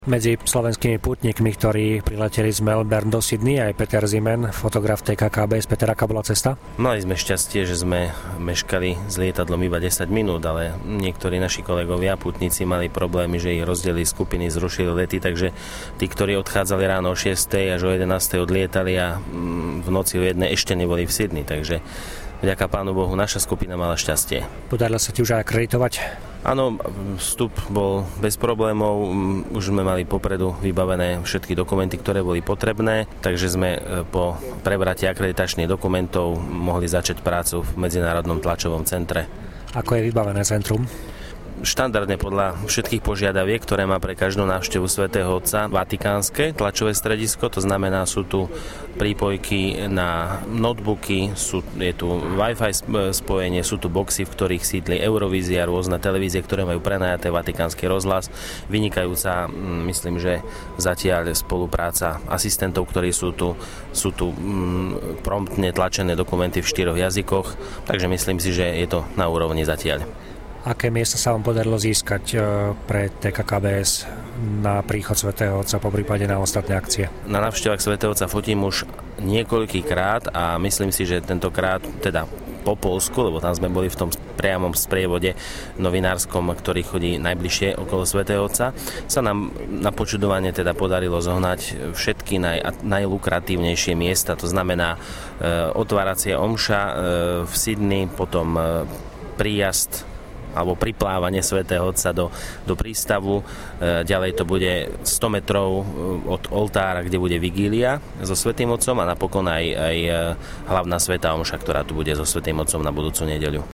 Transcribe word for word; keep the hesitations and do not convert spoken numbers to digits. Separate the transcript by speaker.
Speaker 1: Medzi slovenskými pútnikmi, ktorí prileteli z Melbourne do Sydney, aj Peter Zimen, fotograf té ká ká bé es. Peter, aká bola cesta?
Speaker 2: Mali sme šťastie, že sme meškali s lietadlom iba desať minút, ale niektorí naši kolegovia, pútnici, mali problémy, že ich rozdelili skupiny, zrušili lety, takže tí, ktorí odchádzali ráno o šiestej až o jedenástej odlietali a v noci o jednej ešte neboli v Sydney, takže vďaka Pánu Bohu naša skupina mala šťastie.
Speaker 1: Podarilo sa ti už aj akreditovať?
Speaker 2: Áno, vstup bol bez problémov, už sme mali popredu vybavené všetky dokumenty, ktoré boli potrebné, takže sme po prebratí akreditačných dokumentov mohli začať prácu v Medzinárodnom tlačovom centre.
Speaker 1: Ako je vybavené centrum?
Speaker 2: Štandardne podľa všetkých požiadaviek, ktoré má pre každú návštevu svätého Otca vatikánske tlačové stredisko, to znamená, sú tu prípojky na notebooky, sú, je tu Wi-Fi spojenie, sú tu boxy, v ktorých sídli Eurovízia, rôzne televízie, ktoré majú prenajaté vatikánsky rozhlas. Vynikajúca, myslím, že zatiaľ spolupráca asistentov, ktorí sú tu, sú tu mm, promptne tlačené dokumenty v štyroch jazykoch, takže myslím si, že je to na úrovni zatiaľ.
Speaker 1: Aké miesta sa vám podarilo získať pre té ká ká bé es na príchod svätého Otca, po prípade na ostatné akcie?
Speaker 2: Na návštevách svätého Otca fotím už niekoľkýkrát a myslím si, že tentokrát, teda po Poľsku, lebo tam sme boli v tom priamom sprievode novinárskom, ktorý chodí najbližšie okolo svätého Otca, sa nám na počudovanie teda podarilo zohnať všetky naj, najlukratívnejšie miesta, to znamená e, otváracia omša e, v Sydney, potom e, príjazd alebo priplávanie svätého Otca do, do prístavu. E, ďalej to bude sto metrov od oltára, kde bude vigília so svätým Otcom a napokon aj, aj hlavná svätá omša, ktorá tu bude so svätým Otcom na budúcu nedeľu.